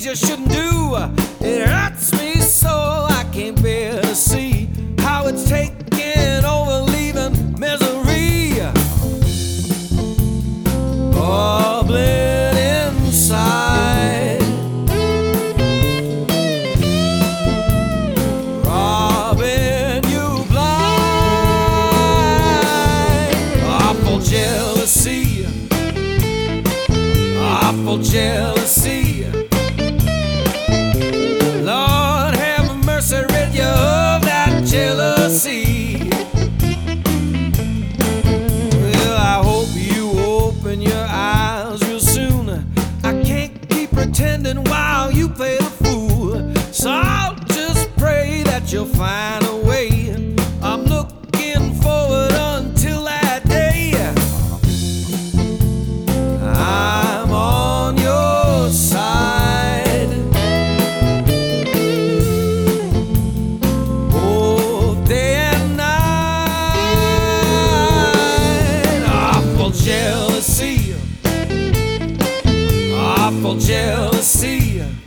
things you shouldn't do. It hurts me so I can't bear to see how it's taking over, leaving misery bubbling inside, robbing you blind. Awful jealousy, awful jealousy. Lord have mercy, rid you of that jealousy. Well, I hope you open your eyes real soon. I can't keep pretending while you play the fool. So I'll just pray that you'll find a way. I'm looking forward until that day. I'm on your side, both day and night. Awful jealousy, awful jealousy.